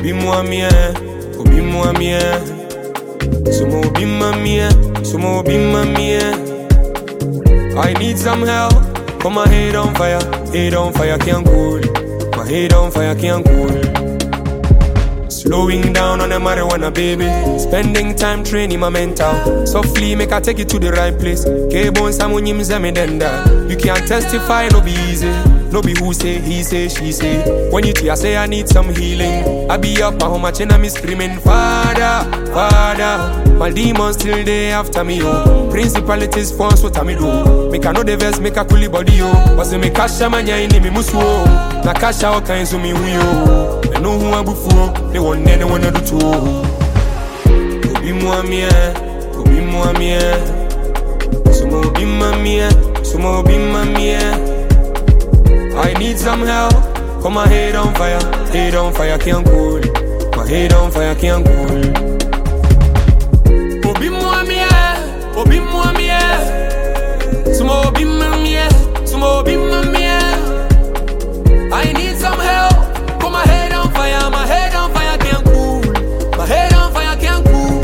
Obi muamie, obi muamie. Sumo obi mamie, sumo obi mamie. I need some help. Put my head on fire, can't cool. My head on fire, can't cool. Slowing down on the marijuana, baby. Spending time training my mental. Softly make I take you to the right place. K-bones, I'm on you can't testify, no be easy. No be who say, he say, she say. When you hear say I need some healing, I be up at home, and me screaming, Father, Father. My demons still they after me, oh. Principalities force what I me do. Make I know the verse, make a coolie body, oh. Was me kasha manya in me musu, oh. Na kasha all kinds of me, oh. They know who I'm before, they want anyone to do too. Obi muamie, obi muamie. Sumo obi mamie, sumo obi mamie. I need some help. Put my head on fire, can't cool. My head on fire, can't cool. Obi muamie, obi muamie. Sumo obi mamie, sumo obi mamie. I need some help. Put my head on fire, can't cool. My head on fire, can't cool.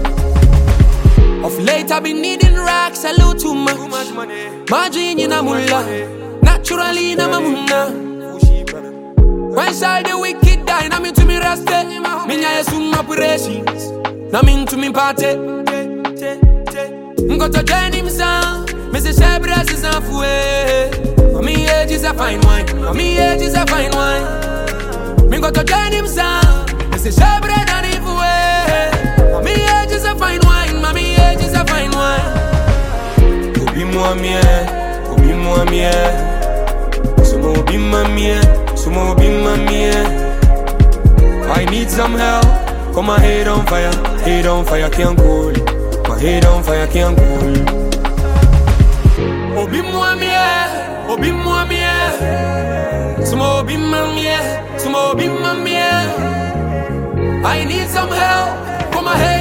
Of late I've been needing racks, a little too much money. Margin in a mullah. Naturally, na mamuna. When shall the wicked die? Na me to me rest. Minya yesum operations. Na me to me party. Ngo to join him son. Me say shebres is a fue. Mommy age is a fine wine. Mommy age is a fine wine. Me go to join him son. Me say shebres and him fue. Mommy age is a fine wine. Mommy age is a fine wine. Obi muamie, obi muamie. Sumo obi mamie, sumo obi mamie. I need some help. Put my head on fire, can't cool. My head on fire, can't cool. Obi muamie, obi muamie. Sumo obi mamie, sumo obi mamie. I need some help. Put my head